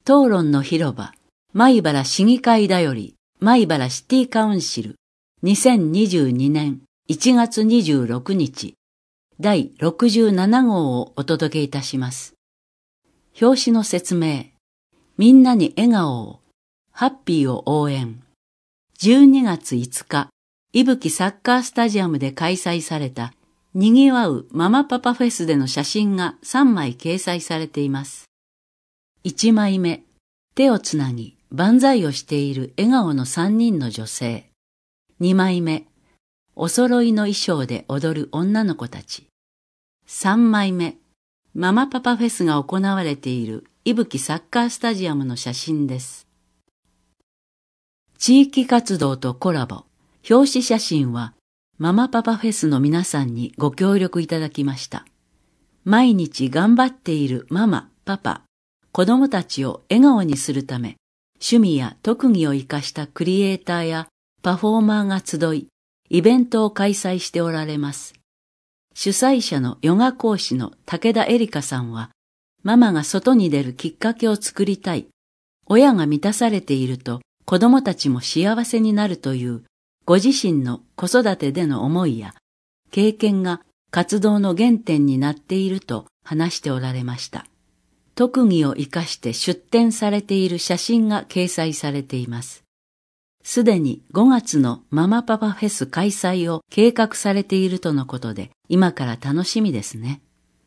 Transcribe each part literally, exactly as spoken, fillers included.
討論の広場、米原市議会だより、米原シティカウンシル、にせんにじゅうにねんいちがつにじゅうろくにち、だいろくじゅうななごうをお届けいたします。表紙の説明、みんなに笑顔を、ハッピーを応援。じゅうにがついつか、伊吹サッカースタジアムで開催された、にぎわうママパパフェスでの写真がさんまい掲載されています。いちまいめ、手をつなぎ、万歳をしている笑顔のさんにんの女性。にまいめ、お揃いの衣装で踊る女の子たち。さんまいめ、ママパパフェスが行われている伊吹サッカースタジアムの写真です。地域活動とコラボ、表紙写真はママパパフェスの皆さんにご協力いただきました。毎日頑張っているママ、パパ、子供たちを笑顔にするため、趣味や特技を生かしたクリエイターやパフォーマーが集い、イベントを開催しておられます。主催者のヨガ講師の武田絵里香さんは、ママが外に出るきっかけを作りたい。親が満たされていると子供たちも幸せになるというご自身の子育てでの思いや経験が活動の原点になっていると話しておられました。特技を生かして出展されている写真が掲載されています。すでにごがつのママパパフェス開催を計画されているとのことで、今から楽しみですね。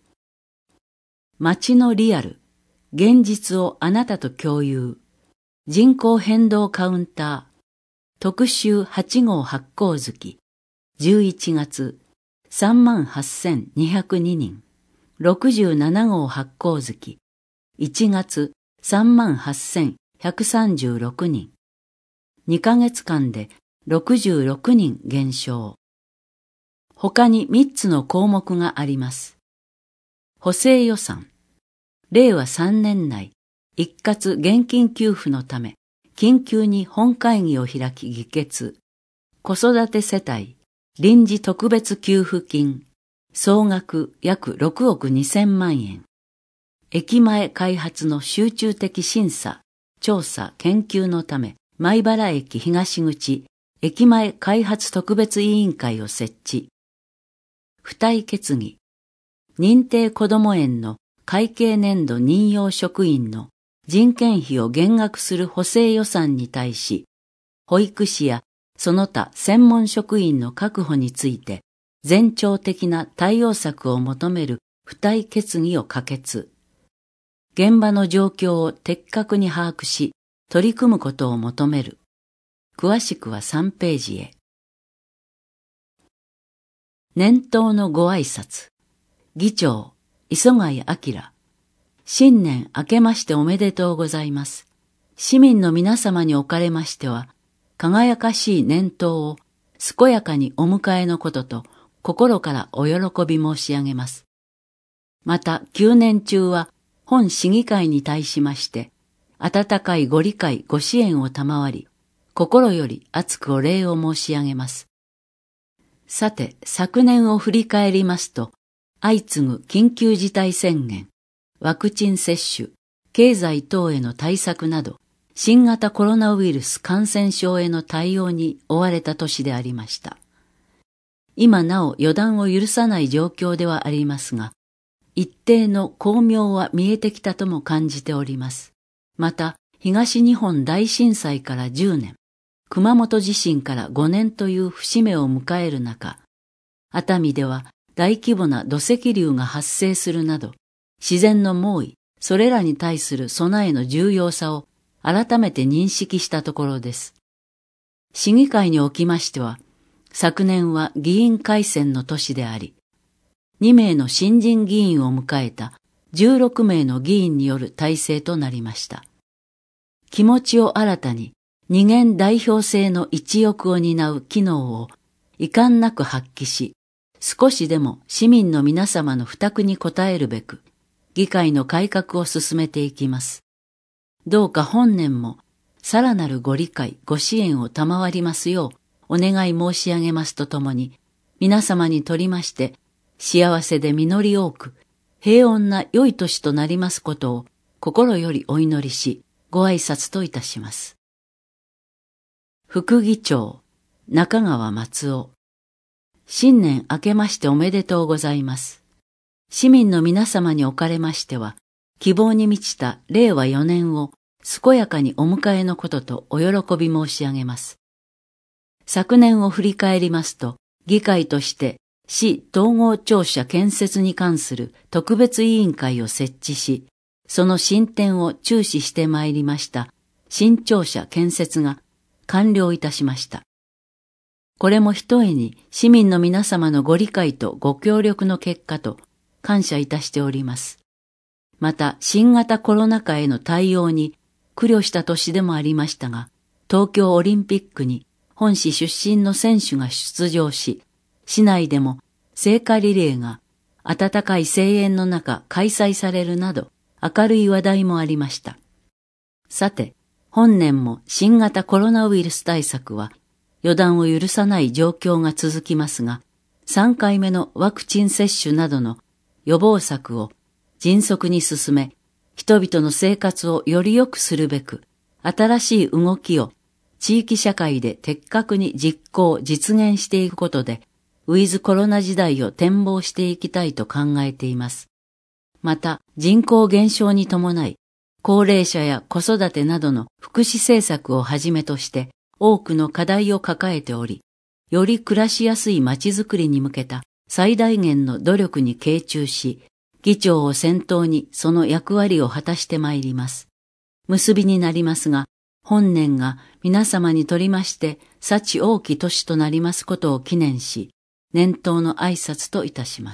街のリアル、現実をあなたと共有。人口変動カウンター。特集はちごう発行月。じゅういちがつ、さんまんはっせんにひゃくににん。ろくじゅうななごう発行月。いちがつ、さんまんはっせんひゃくさんじゅうろくにん。にかげつかんでろくじゅうろくにん減少。他にみっつの項目があります。補正予算。れいわさんねん内、一括現金給付のため、緊急に本会議を開き議決。子育て世帯、臨時特別給付金、総額約ろくおくにせんまんえん。駅前開発の集中的審査、調査、研究のため、米原駅東口、駅前開発特別委員会を設置。付帯決議。認定こども園の会計年度任用職員の人件費を減額する補正予算に対し、保育士やその他専門職員の確保について、全庁的な対応策を求める付帯決議を可決。現場の状況を的確に把握し、取り組むことを求める。詳しくはさんページへ。年頭のご挨拶。議長、磯貝明。新年明けましておめでとうございます。市民の皆様におかれましては、輝かしい年頭を健やかにお迎えのことと、心からお喜び申し上げます。また、旧年中は、本市議会に対しまして、温かいご理解ご支援を賜り、心より厚くお礼を申し上げます。さて、昨年を振り返りますと、相次ぐ緊急事態宣言、ワクチン接種、経済等への対策など、新型コロナウイルス感染症への対応に追われた年でありました。今なお予断を許さない状況ではありますが、一定の光明は見えてきたとも感じております。また、東日本大震災からじゅうねん、熊本地震からごねんという節目を迎える中、熱海では大規模な土石流が発生するなど、自然の猛威、それらに対する備えの重要さを改めて認識したところです。市議会におきましては、昨年は議員改選の年であり、にめいの新人議員を迎えたじゅうろくめいの議員による体制となりました。気持ちを新たに二元代表制の一翼を担う機能を遺憾なく発揮し、少しでも市民の皆様の負託に応えるべく、議会の改革を進めていきます。どうか本年もさらなるご理解、ご支援を賜りますようお願い申し上げますとともに、皆様にとりまして幸せで実り多く、平穏な良い年となりますことを心よりお祈りし、 ご挨拶といたします。副議長、中川松尾。新年明けましておめでとうございます。市民の皆様におかれましては、希望に満ちたれいわよねんを健やかにお迎えのこととお喜び申し上げます。昨年を振り返りますと、議会として市統合庁舎建設に関する特別委員会を設置し、その進展を注視してまいりました新庁舎建設が完了いたしました。これもひとえに市民の皆様のご理解とご協力の結果と感謝いたしております。また新型コロナ禍への対応に苦慮した年でもありましたが、東京オリンピックに本市出身の選手が出場し、市内でも聖火リレーが温かい声援の中開催されるなど明るい話題もありました。さて、本年も新型コロナウイルス対策は予断を許さない状況が続きますが、さんかいめのワクチン接種などの予防策を迅速に進め、人々の生活をより良くするべく、新しい動きを地域社会で的確に実行、実現していくことで、ウィズコロナ時代を展望していきたいと考えています。また、人口減少に伴い、高齢者や子育てなどの福祉政策をはじめとして多くの課題を抱えており、より暮らしやすい街づくりに向けた最大限の努力に傾注し、議長を先頭にその役割を果たしてまいります。結びになりますが、本年が皆様にとりまして幸多き年となりますことを記念し、年頭の挨拶といたします。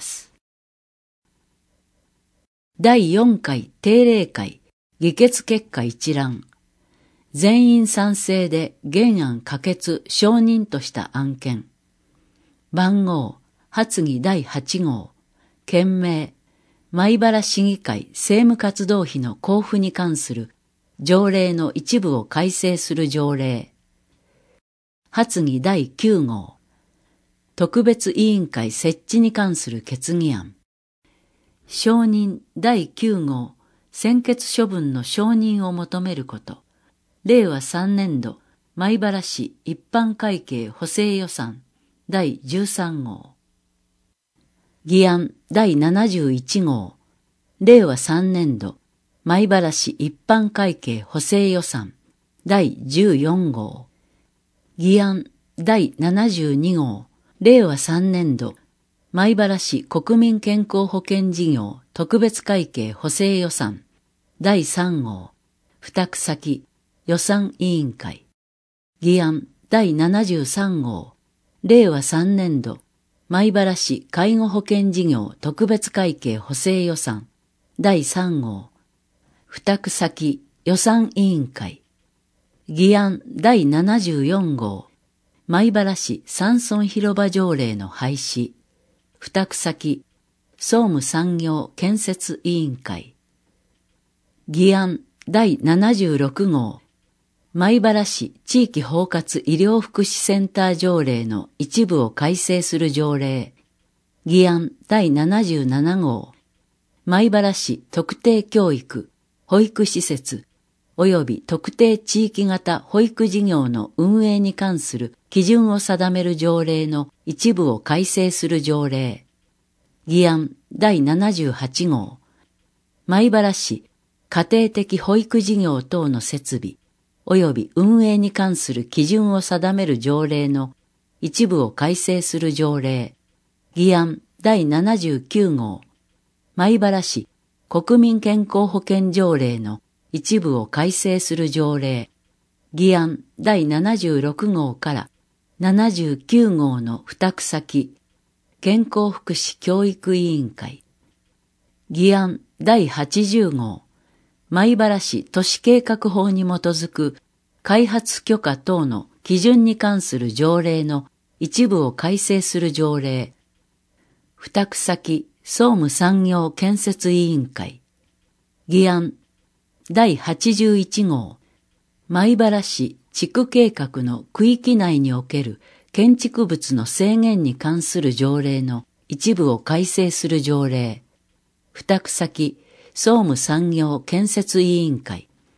だいよんかい定例会議決結果一覧。全員賛成で原案可決承認とした案件。番号、発議だいはちごう。件名、米原市議会政務活動費の交付に関する条例の一部を改正する条例。発議だいきゅうごう。特別委員会設置に関する決議案。承認だいきゅうごう。専決処分の承認を求めること。れいわさんねんど米原市一般会計補正予算だいじゅうさんごう。議案だいななじゅういちごう。れいわさんねんど米原市一般会計補正予算だいじゅうよんごう。議案だいななじゅうにごう。れいわさんねんど米原市国民健康保険事業特別会計補正予算だいさんごう。付託先予算委員会。議案だいななじゅうさんごう。れいわさんねんど米原市介護保険事業特別会計補正予算だいさんごう。付託先予算委員会。議案だいななじゅうよんごう。米原市山村広場条例の廃止。付託先総務産業建設委員会。議案だいななじゅうろくごう。米原市地域包括医療福祉センター条例の一部を改正する条例。議案だいななじゅうななごう。米原市特定教育、保育施設、及び特定地域型保育事業の運営に関する基準を定める条例の一部を改正する条例。議案だいななじゅうはちごう。米原市家庭的保育事業等の設備、及び運営に関する基準を定める条例の一部を改正する条例。議案だいななじゅうきゅうごう。米原市国民健康保険条例の一部を改正する条例。議案だいななじゅうろくごうからななじゅうきゅうごうの付託先健康福祉教育委員会。議案だいはちじゅうごう。米原市都市計画法に基づく開発許可等の基準に関する条例の一部を改正する条例。付託先総務産業建設委員会。議案だいはちじゅういちごう。米原市地区計画の区域内における建築物の制限に関する条例の一部を改正する条例。付託先総務産業建設委員会。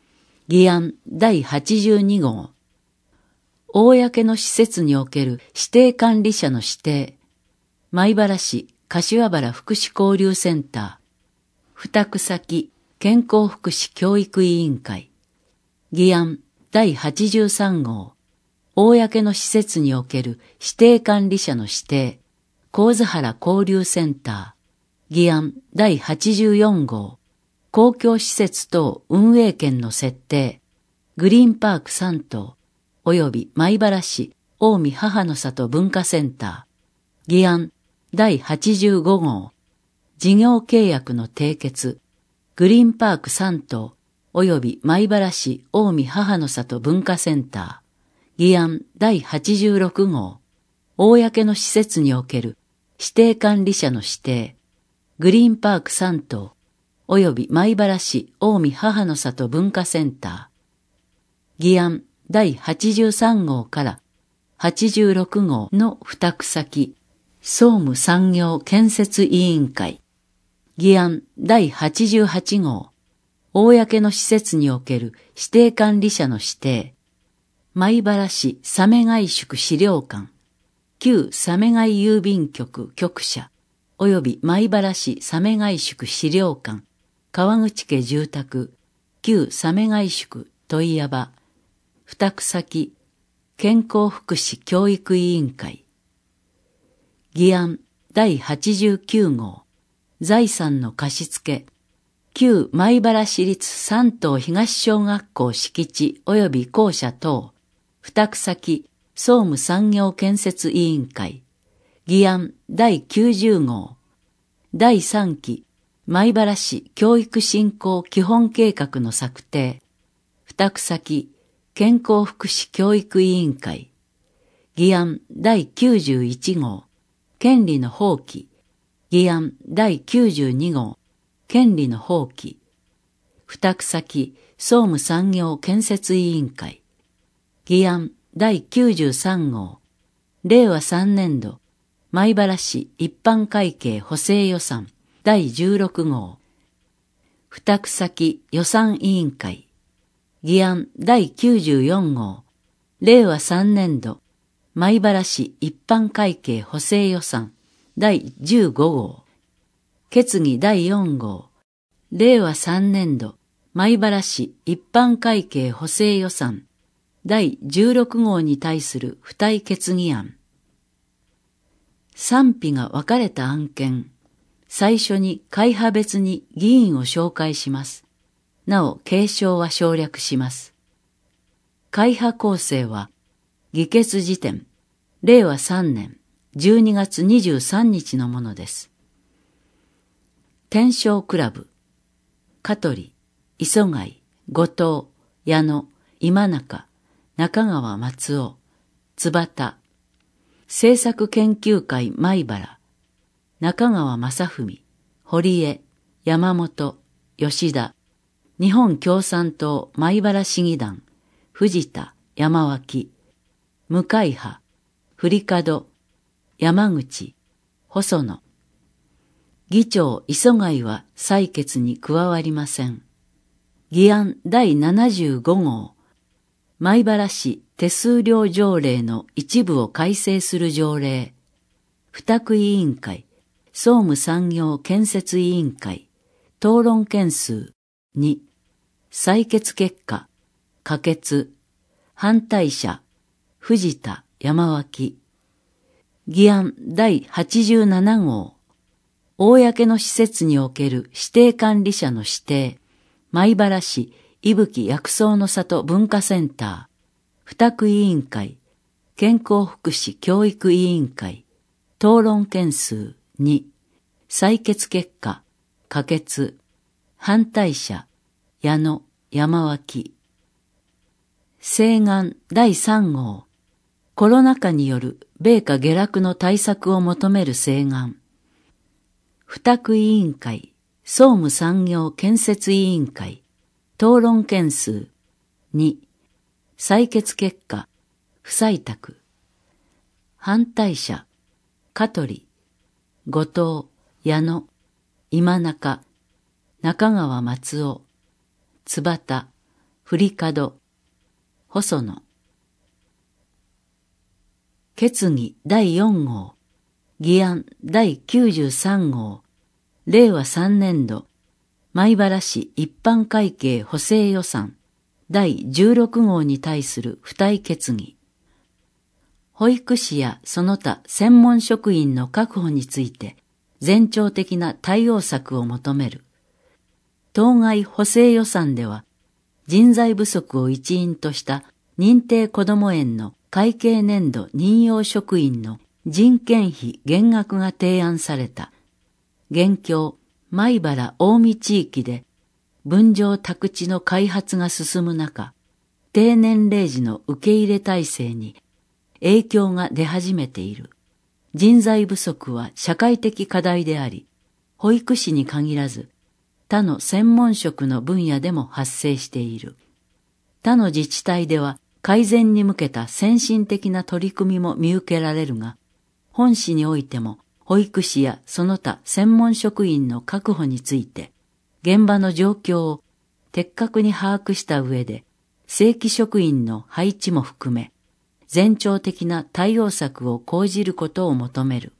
議案だいはちじゅうに号。公の施設における指定管理者の指定。米原市柏原福祉交流センター。付託先健康福祉教育委員会。議案だいはちじゅうさん号。公の施設における指定管理者の指定。神津原交流センター。議案だいはちじゅうよん号。公共施設等運営権の設定。グリーンパークさん棟。及び米原市近江母の里文化センター。議案だいはちじゅうご号。事業契約の締結。グリーンパークさん棟。及び米原市近江母の里文化センター。議案だいはちじゅうろく号。公の施設における指定管理者の指定。グリーンパークさん棟。及び米原市近江母の里文化センター。議案だいはちじゅうさん号からはちじゅうろく号の付託先、総務産業建設委員会。議案だいはちじゅうはち号。公の施設における指定管理者の指定。米原市鮫貝宿資料館。旧鮫貝郵便局局舎。及び米原市鮫貝宿資料館。川口家住宅。旧鮫貝宿問屋場。付託先、健康福祉教育委員会。議案だいはちじゅうきゅう号。財産の貸付。旧米原市立三棟東小学校敷地及び校舎等。付託先、総務産業建設委員会。議案だいきゅうじゅう号。だいさん期、米原市教育振興基本計画の策定。付託先、健康福祉教育委員会。議案だいきゅうじゅういち号。権利の放棄。議案だいきゅうじゅうに号。権利の放棄。付託先、総務産業建設委員会。議案だいきゅうじゅうさん号。令和さん年度、米原市一般会計補正予算だいじゅうろく号。付託先予算委員会。議案だいきゅうじゅうよん号。令和さん年度、米原市一般会計補正予算だいじゅうご号。決議だいよん号。令和さん年度、米原市一般会計補正予算だいじゅうろく号に対する付帯決議案。賛否が分かれた案件。最初に会派別に議員を紹介します。なお、継承は省略します。会派構成は、議決時点、令和さん年じゅうにがつにじゅうさん日のものです。天正クラブ、香取、磯貝、後藤、矢野、今中、中川松尾、津幡、政策研究会米原、中川正文、堀江、山本、吉田、日本共産党米原市議団、藤田、山脇、向派、振門、山口、細野。議長磯貝は採決に加わりません。議案だいななじゅうご号。米原市手数料条例の一部を改正する条例。付託委員会、総務産業建設委員会、討論件数に。採決結果、可決、反対者、藤田、山脇。議案だいはちじゅうなな号。公の施設における指定管理者の指定、米原市伊吹薬草の里文化センター、付託委員会、健康福祉教育委員会、討論件数に。採決結果、可決、反対者、矢野、山脇。請願だいさん号。コロナ禍による米価下落の対策を求める請願。付託委員会、総務産業建設委員会、討論件数に。採決結果、不採択。反対者、香取、後藤、矢野、今中、中川松尾、津幡、 振り角、細野。決議だいよん号、議案だいきゅうじゅうさん号、れいわさんねんど、米原市一般会計補正予算だいじゅうろく号に対する付帯決議。保育士やその他専門職員の確保について、全庁的な対応策を求める。当該補正予算では、人材不足を一因とした認定こども園の会計年度任用職員の人件費減額が提案された。現況、米原近江地域で分譲宅地の開発が進む中、低年齢児の受け入れ体制に影響が出始めている。人材不足は社会的課題であり、保育士に限らず、他の専門職の分野でも発生している。他の自治体では改善に向けた先進的な取り組みも見受けられるが、本市においても保育士やその他専門職員の確保について、現場の状況を的確に把握した上で、正規職員の配置も含め、全庁的な対応策を講じることを求める。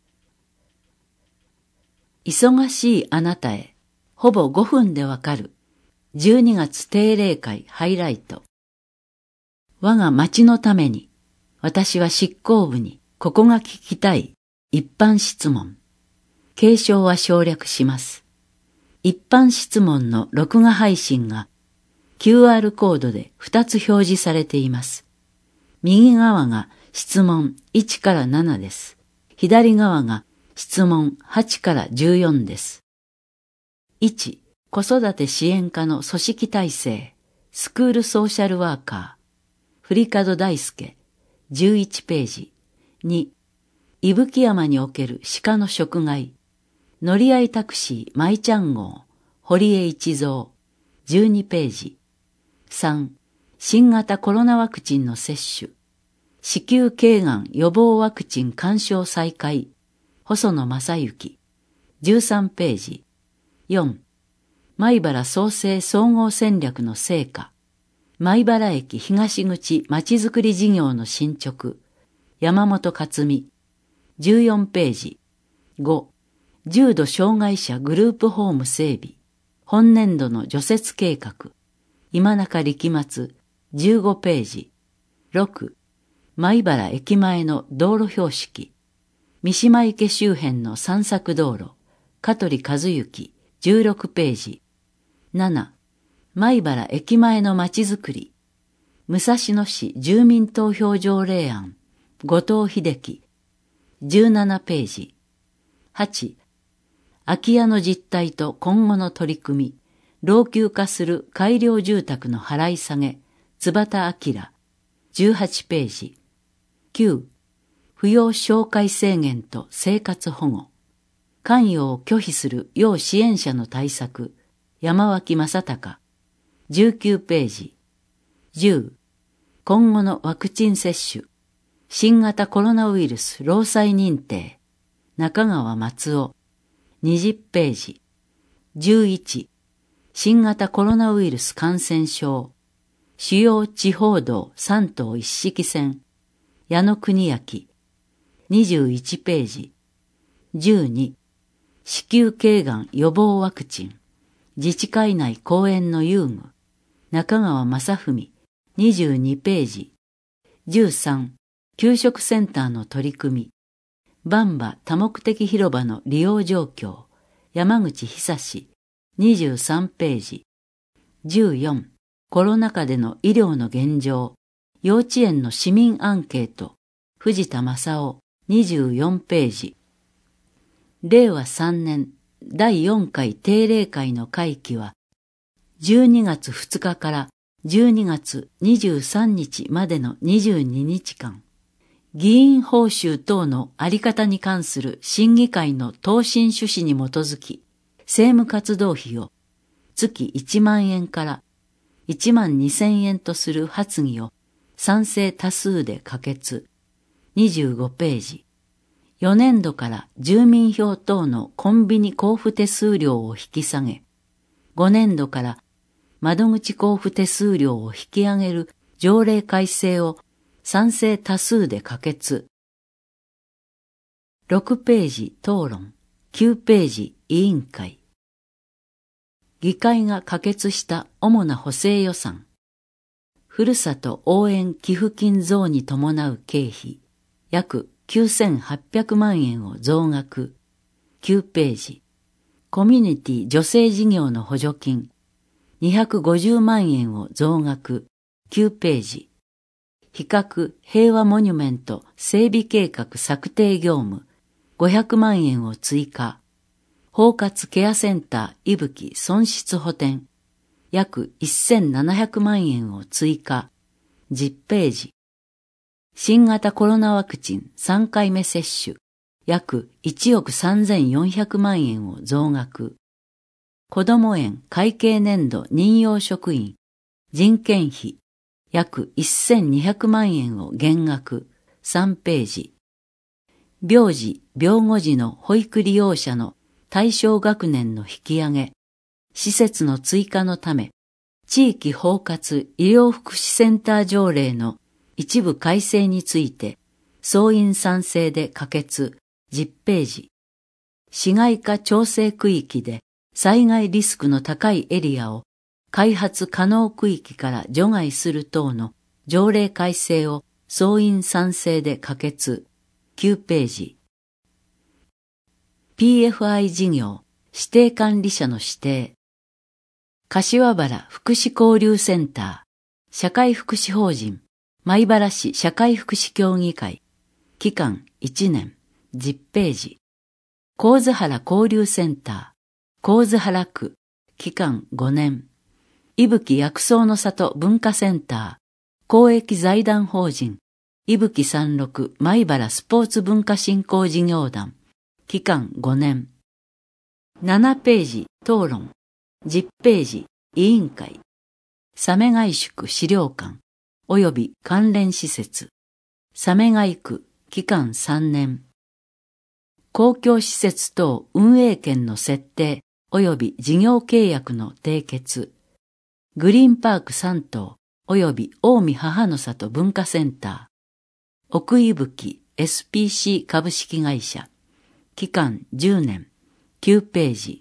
忙しいあなたへ、ほぼごふんでわかる。じゅうにがつ定例会ハイライト。我が町のために、私は執行部にここが聞きたい一般質問。継承は省略します。一般質問の録画配信が キューアール コードでふたつ表示されています。右側が質問いちからななです。左側が質問はちからじゅうよんです。いち、子育て支援課の組織体制、スクールソーシャルワーカー、振門大輔、じゅういちページ。に、伊吹山における鹿の食害、乗り合いタクシーマイちゃん号、堀江一蔵、じゅうにページ。さん、新型コロナワクチンの接種、子宮頸がん予防ワクチン勧奨再開、細野正幸、じゅうさんページ。よん、米原創生総合戦略の成果、米原駅東口まちづくり事業の進捗、山本克美、じゅうよんページ。ご、重度障害者グループホーム整備、本年度の除雪計画、今中力松、じゅうごページ。ろく、米原駅前の道路標識、三島池周辺の散策道路、香取和幸、じゅうろくページ。なな、米原駅前のまちづくり、武蔵野市住民投票条例案、後藤秀樹、じゅうななページ。はち、空き家の実態と今後の取り組み、老朽化する改良住宅の払い下げ、津畑明、じゅうはちページ。きゅう、扶養紹介制限と生活保護、関与を拒否する要支援者の対策、山脇正隆、じゅうきゅうページ。じゅう、今後のワクチン接種、新型コロナウイルス労災認定、中川松尾、にじゅうページ。じゅういち、新型コロナウイルス感染症、主要地方道三島一式線、矢野国明、にじゅういちページ。じゅうに、子宮頸がん予防ワクチン、自治会内公園の遊具、中川正文、にじゅうにページ。じゅうさん、給食センターの取り組み、バンバ多目的広場の利用状況、山口久志、にじゅうさんページ。じゅうよん、コロナ禍での医療の現状、幼稚園の市民アンケート、藤田正夫、にじゅうよんページ。れいわさんねんだいよんかい定例会の会期は、じゅうにがつふつかからじゅうにがつにじゅうさんにちまでのにじゅうににちかん、議員報酬等のあり方に関する審議会の答申趣旨に基づき、政務活動費を月いちまんえんからいちまんにせんえんとする発議を賛成多数で可決。にじゅうごページ。よねんどから住民票等のコンビニ交付手数料を引き下げ、ごねんどから窓口交付手数料を引き上げる条例改正を賛成多数で可決。ろくページ討論、きゅうページ委員会。議会が可決した主な補正予算。ふるさと応援寄付金増に伴う経費、約きゅうせんはっぴゃくまんえんを増額。きゅうページ。コミュニティ女性事業の補助金、にひゃくごじゅうまんえんを増額。きゅうページ。比較平和モニュメント整備計画策定業務、ごひゃくまんえんを追加。包括ケアセンターいぶき損失補填、約せんななひゃくまんえんを追加。じゅっページ。新型コロナワクチンさんかいめ接種、約いちおくさんぜんよんひゃくまんえんを増額。子ども園会計年度任用職員、人件費、約せんにひゃくまんえんを減額。さんページ。病児、病後児の保育利用者の対象学年の引き上げ、施設の追加のため、地域包括医療福祉センター条例の一部改正について、総員賛成で可決。じゅっページ。市街化調整区域で災害リスクの高いエリアを開発可能区域から除外する等の条例改正を総員賛成で可決。きゅうページ。ピーエフアイ 事業指定管理者の指定。柏原福祉交流センター、社会福祉法人、米原市社会福祉協議会、期間いちねん。じゅっページ。神津原交流センター、神津原区、期間ごねん。伊吹薬草の里文化センター、公益財団法人、伊吹三六米原スポーツ文化振興事業団、期間ごねん。ななページ討論、じゅっページ委員会、鮫貝宿資料館、及び関連施設、鮫貝区、期間さんねん。公共施設等運営権の設定及び事業契約の締結。グリーンパークさん棟及び近江母の里文化センター。奥伊吹 エスピーシー 株式会社。期間じゅうねん。きゅうページ。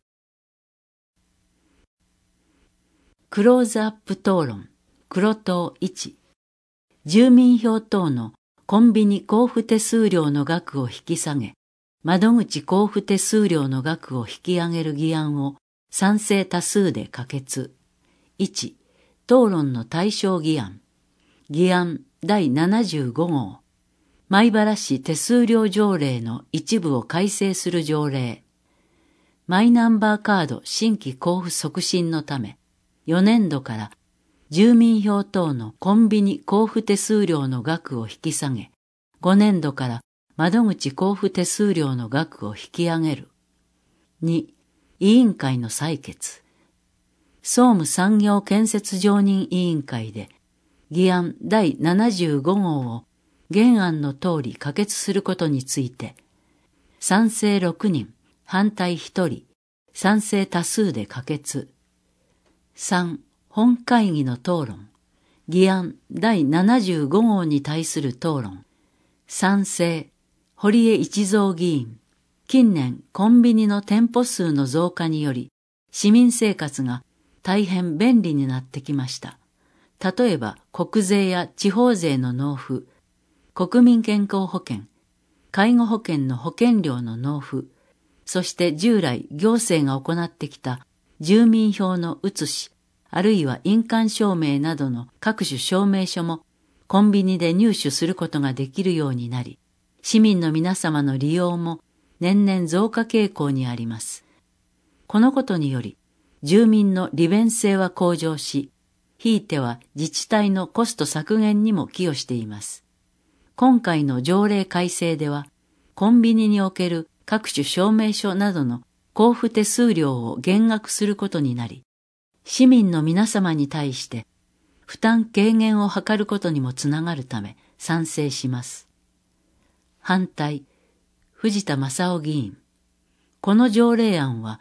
クローズアップ討論。黒党いち。住民票等のコンビニ交付手数料の額を引き下げ、窓口交付手数料の額を引き上げる議案を賛成多数で可決。いち. 討論の対象議案。議案だいななじゅうご号。米原市手数料条例の一部を改正する条例。マイナンバーカード新規交付促進のため、よねんどから住民票等のコンビニ交付手数料の額を引き下げ、ごねんどから窓口交付手数料の額を引き上げる。に. 委員会の採決。総務産業建設常任委員会で議案だいななじゅうご号を原案の通り可決することについて、賛成ろくにん、反対ひとり、賛成多数で可決。さん. 本会議の討論。議案だいななじゅうご号に対する討論。賛成。堀江一三議員。近年コンビニの店舗数の増加により市民生活が大変便利になってきました。例えば国税や地方税の納付、国民健康保険、介護保険の保険料の納付、そして従来行政が行ってきた住民票の写し、あるいは印鑑証明などの各種証明書もコンビニで入手することができるようになり、市民の皆様の利用も年々増加傾向にあります。このことにより、住民の利便性は向上し、ひいては自治体のコスト削減にも寄与しています。今回の条例改正では、コンビニにおける各種証明書などの交付手数料を減額することになり、市民の皆様に対して負担軽減を図ることにもつながるため賛成します。反対、藤田正夫議員。この条例案は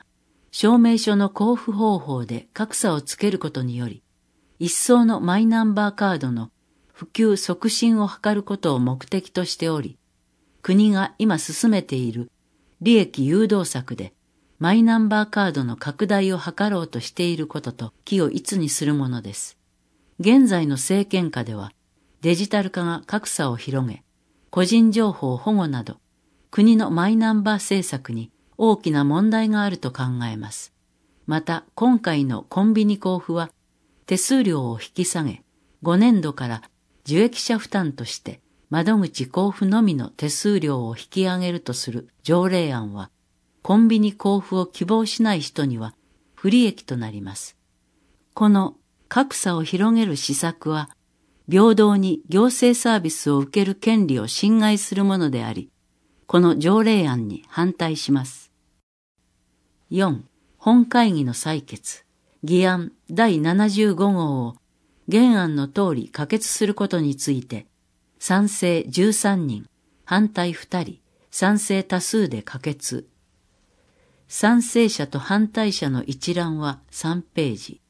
証明書の交付方法で格差をつけることにより、一層のマイナンバーカードの普及促進を図ることを目的としており、国が今進めている利益誘導策でマイナンバーカードの拡大を図ろうとしていることと気を一にするものです。現在の政権下ではデジタル化が格差を広げ、個人情報保護など国のマイナンバー政策に大きな問題があると考えます。また今回のコンビニ交付は手数料を引き下げ、ごねんどから受益者負担として窓口交付のみの手数料を引き上げるとする条例案は、コンビニ交付を希望しない人には不利益となります。この格差を広げる施策は、平等に行政サービスを受ける権利を侵害するものであり、この条例案に反対します。よん. 本会議の採決、議案だいななじゅうご号を原案の通り可決することについて、賛成じゅうさんにん、反対ふたり、賛成多数で可決。賛成者と反対者の一覧はさんページ。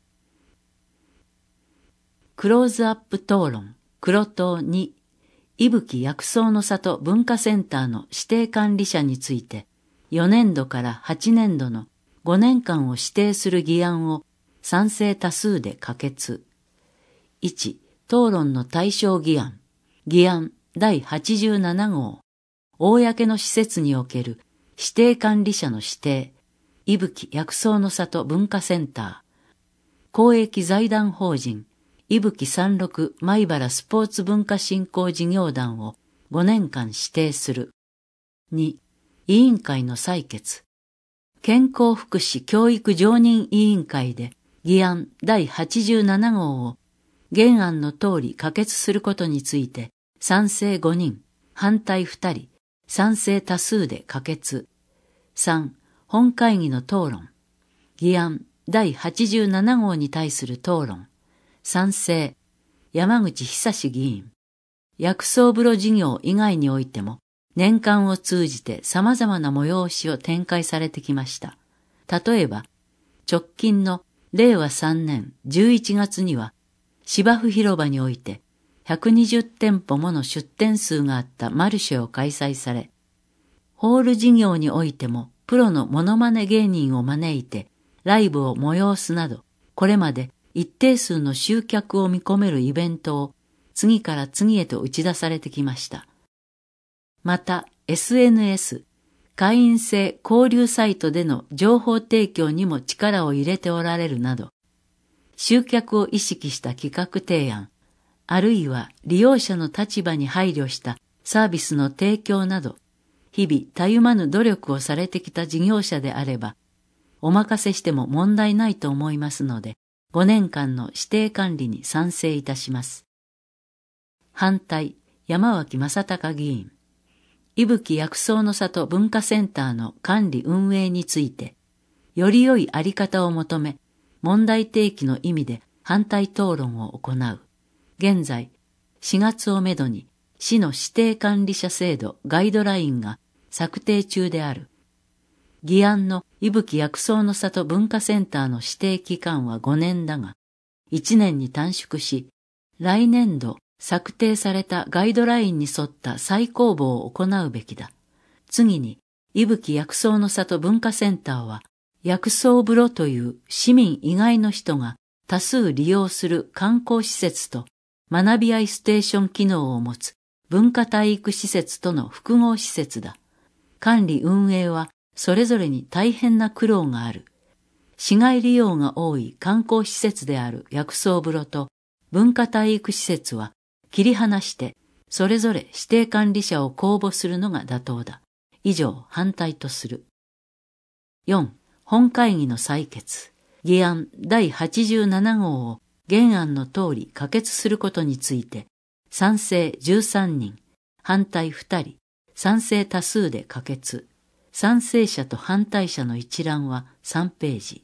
クローズアップ討論、黒党に、伊吹薬草の里文化センターの指定管理者について、よねんどからはちねんどのごねんかんを指定する議案を賛成多数で可決。いち. 討論の対象議案、議案だいはちじゅうなな号、公の施設における指定管理者の指定、伊吹薬草の里文化センター、公益財団法人、伊吹三六米原スポーツ文化振興事業団をごねんかん指定する。に. 委員会の採決。健康福祉教育常任委員会で議案だいはちじゅうなな号を原案の通り可決することについて賛成ごにん、反対ふたり、賛成多数で可決。さん. 本会議の討論。議案だいはちじゅうなな号に対する討論。賛成、山口久議員。薬草風呂事業以外においても、年間を通じて様々な催しを展開されてきました。例えば、直近のれいわさんねんじゅういちがつには、芝生広場においてひゃくにじゅってんぽもの出店数があったマルシェを開催され、ホール事業においてもプロのモノマネ芸人を招いてライブを催すなど、これまで一定数の集客を見込めるイベントを次から次へと打ち出されてきました。また エスエヌエス、会員制交流サイトでの情報提供にも力を入れておられるなど、集客を意識した企画提案、あるいは利用者の立場に配慮したサービスの提供など、日々たゆまぬ努力をされてきた事業者であれば、お任せしても問題ないと思いますので、ごねんかんの指定管理に賛成いたします。反対、山脇正隆議員。伊吹薬草の里文化センターの管理運営について、より良いあり方を求め、問題提起の意味で反対討論を行う。現在、しがつをめどに市の指定管理者制度ガイドラインが策定中である。議案の伊吹薬草の里文化センターの指定期間はごねんだが、いちねんに短縮し、来年度策定されたガイドラインに沿った再公募を行うべきだ。次に、伊吹薬草の里文化センターは、薬草風呂という市民以外の人が多数利用する観光施設と学び合いステーション機能を持つ文化体育施設との複合施設だ。管理運営はそれぞれに大変な苦労がある。市街利用が多い観光施設である薬草風呂と文化体育施設は切り離してそれぞれ指定管理者を公募するのが妥当だ。以上、反対とする。よん. 本会議の採決。議案だいはちじゅうなな号を原案の通り可決することについて、賛成じゅうさんにん、反対ふたり、賛成多数で可決。賛成者と反対者の一覧はさんページ。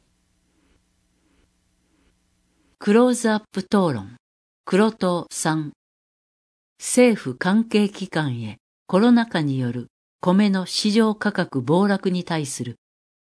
クローズアップ討論。黒党さん。政府関係機関へコロナ禍による米の市場価格暴落に対する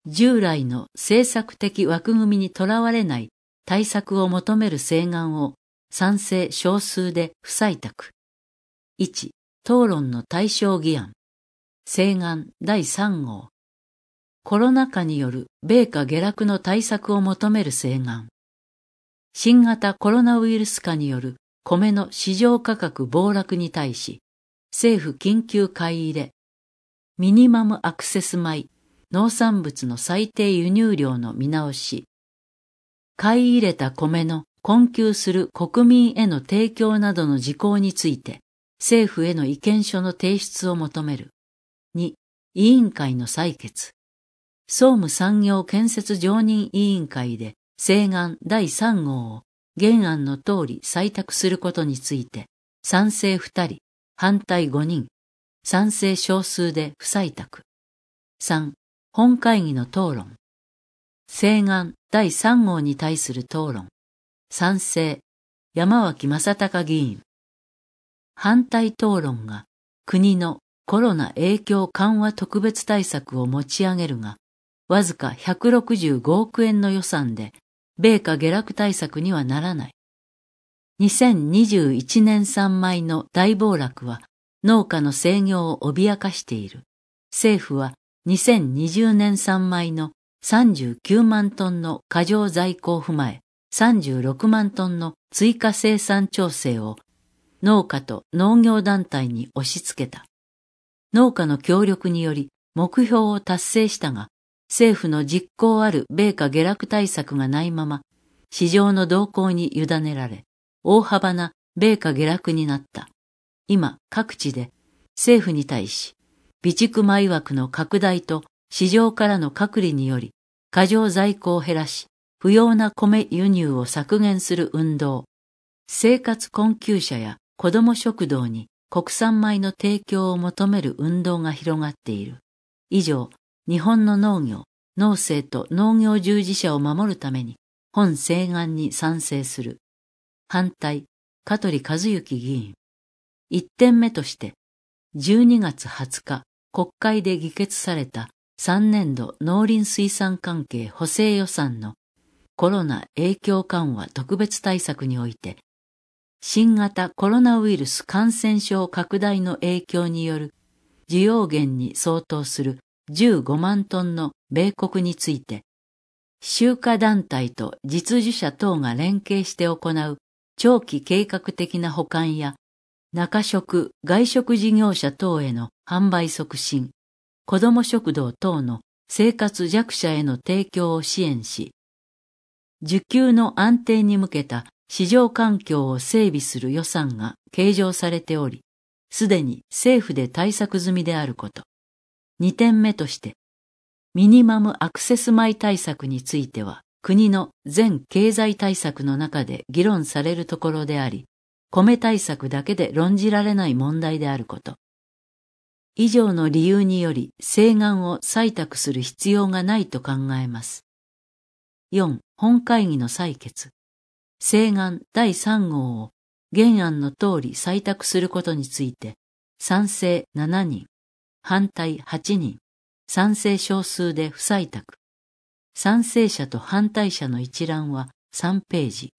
従来の政策的枠組みにとらわれない対策を求める請願を賛成少数で不採択。いち、討論の対象議案。請願だいさん号。コロナ禍による米価下落の対策を求める請願。新型コロナウイルス化による米の市場価格暴落に対し、政府緊急買い入れ、ミニマムアクセス米、農産物の最低輸入量の見直し、買い入れた米の困窮する国民への提供などの事項について、政府への意見書の提出を求める。に、委員会の採決。総務産業建設常任委員会で請願だいさん号を原案の通り採択することについて、賛成ふたり、反対ごにん、賛成少数で不採択。さん、本会議の討論。請願だいさん号に対する討論。賛成、山脇正隆議員。反対討論が国のコロナ影響緩和特別対策を持ち上げるが、わずかひゃくろくじゅうごおくえんの予算で、米価下落対策にはならない。にせんにじゅういちねん産米の大暴落は農家の生業を脅かしている。政府はにせんにじゅうねん産米のさんじゅうきゅうまんトンの過剰在庫を踏まえ、さんじゅうろくまんトンの追加生産調整を農家と農業団体に押し付けた。農家の協力により目標を達成したが、政府の実効ある米価下落対策がないまま、市場の動向に委ねられ、大幅な米価下落になった。今、各地で政府に対し、備蓄米枠の拡大と市場からの隔離により、過剰在庫を減らし、不要な米輸入を削減する運動、生活困窮者や子ども食堂に国産米の提供を求める運動が広がっている。以上、日本の農業、農政と農業従事者を守るために本請願に賛成する。反対、香取一行議員。一点目として、じゅうにがつはつか国会で議決されたさんねんど農林水産関係補正予算のコロナ影響緩和特別対策において、新型コロナウイルス感染症拡大の影響による需要減に相当するじゅうごまんトンの米穀について、集荷団体と実需者等が連携して行う長期計画的な保管や中食・外食事業者等への販売促進、子ども食堂等の生活弱者への提供を支援し、需給の安定に向けた市場環境を整備する予算が計上されており、すでに政府で対策済みであること。にてんめとして、ミニマムアクセス米対策については、国の全経済対策の中で議論されるところであり、米対策だけで論じられない問題であること。以上の理由により、請願を採択する必要がないと考えます。よん、本会議の採決。請願だいさん号を原案の通り採択することについて、賛成しちにん、反対はちにん、賛成少数で不採択。賛成者と反対者の一覧はさんページ。